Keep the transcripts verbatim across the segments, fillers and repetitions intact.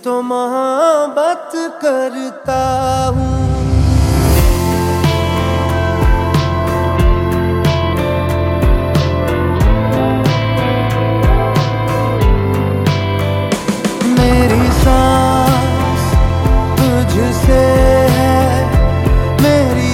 तो मोहब्बत करता हूँ। मेरी सांस तुझसे है, मेरी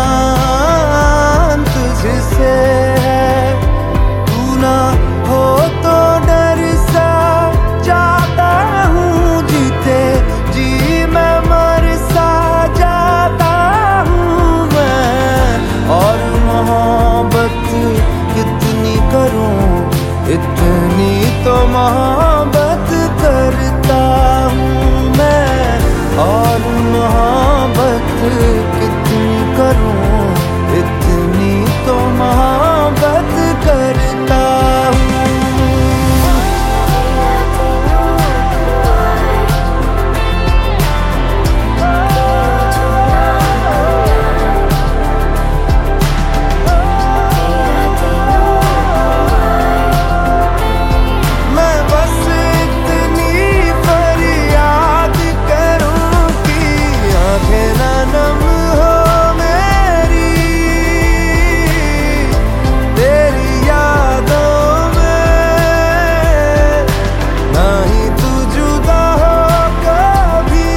जान तुझसे है। तू ना हो तो डर सा जाता हूँ, जीते जी मैं मर सा जाता हूँ मैं। और मोहब्बत कितनी करूँ, इतनी तो मोहब्बत करता हूँ मैं। और मोहब्बत कितनी करूँ, इतनी तो मोहब्बत करता हूँ। मैं बस इतनी फरियाद करूँ कि आंखें ना नम हो मेरी, तेरी यादों में। ना ही तू जुदा हो कभी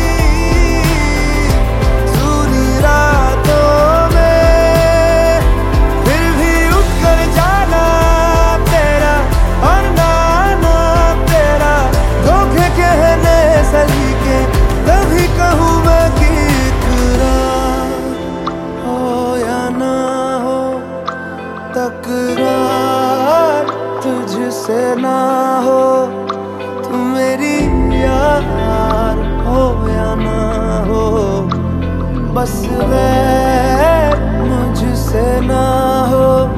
सुनी रातों में, फिर भी उठ कर जाना तेरा और नाना तेरा। धोखे कहने सलीके तभी कहूँ मैं कि इकरार हो या ना हो, तकरार तुझसे ना हो। तू मेरी यार हो या ना हो, बस वैर मुझसे ना हो।